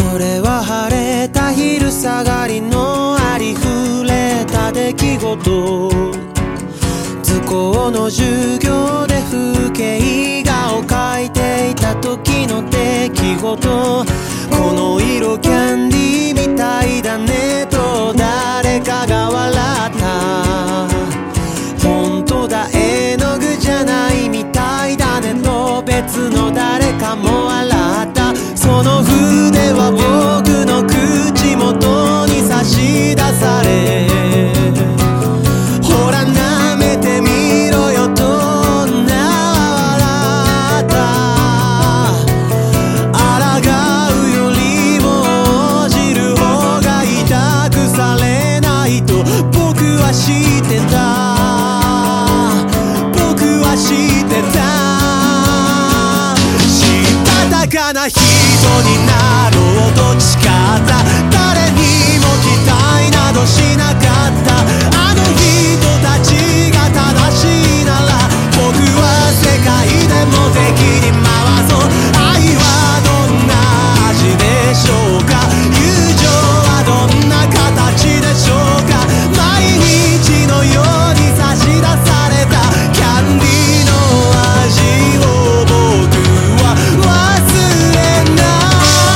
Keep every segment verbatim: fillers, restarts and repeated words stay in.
それは晴れた昼下がりのありふれた出来事。図工の授業で風景画を描いていた時の出来事。この色キャンディーみたいだねと誰かが笑った。本当だ絵の具じゃないみたいだねと別の誰かも笑った。その筆は僕の口元に差し出され、ほら舐めてみろよと笑った。抗うよりも応じる方が痛くされないと僕は知ってた。僕は知ってた。したたかな人になろうと誓った。誰にも期待などしなかった。あの人たちが正しいなら僕は世界でも敵に回そう。愛はどんな味でしょうか。友情はどんな形でしょうか。毎日のように差し出されたキャンディーの味を僕は忘れない。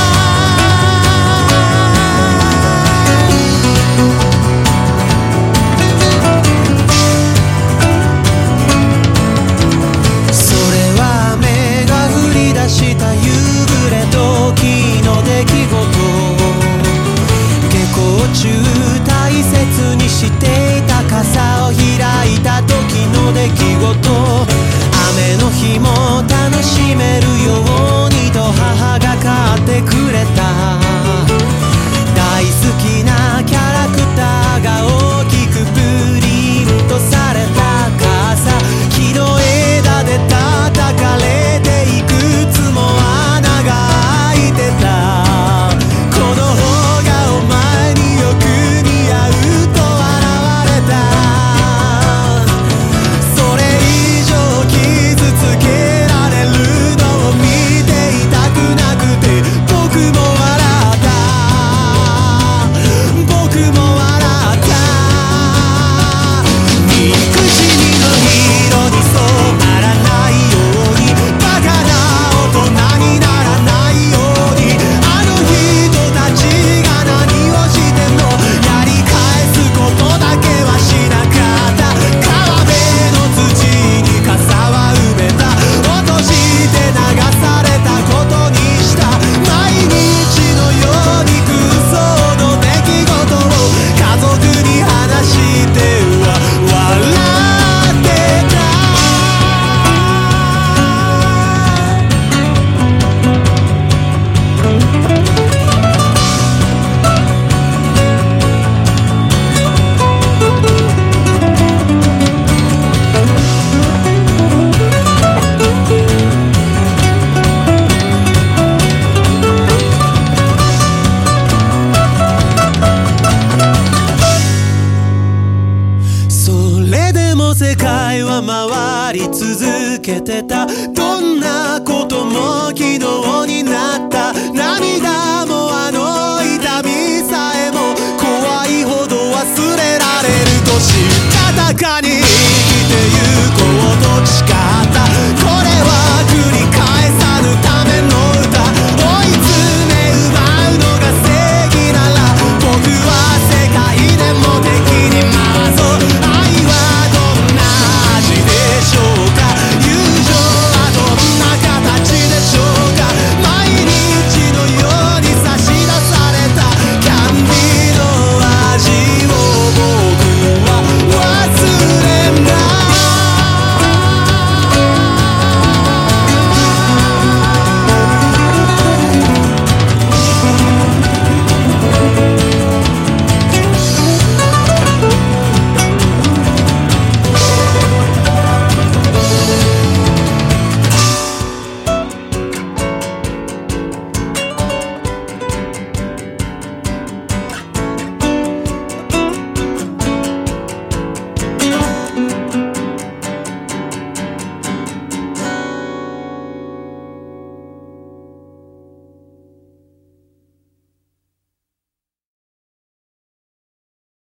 それは雨が降り出した夕暮れ時の出来事。下校中大切にしていた傘を開いた時の出来事。雨の日も楽しめるようにと母が買ってくれた。大好きなキャラクターが大きくプリントされた傘。木の枝で叩かれていくつも穴が開いてた。この方がお前によく似合うと笑われた。それ以上傷つけられるのを見ていたくなくて僕も笑った。僕も笑った。憎しみの色に染まらないように、バカな大人にならないように。あの人たちが何をしてもやり返すことだけはしなかった。川辺の土に傘は埋めた。落として流されたことにした。毎日のように空想の出来事を家族に話しては笑ってた。それでも世界は回り続けてた。どんなことも昨日になった。涙もあの痛みさえも怖いほど忘れられるとしたたかに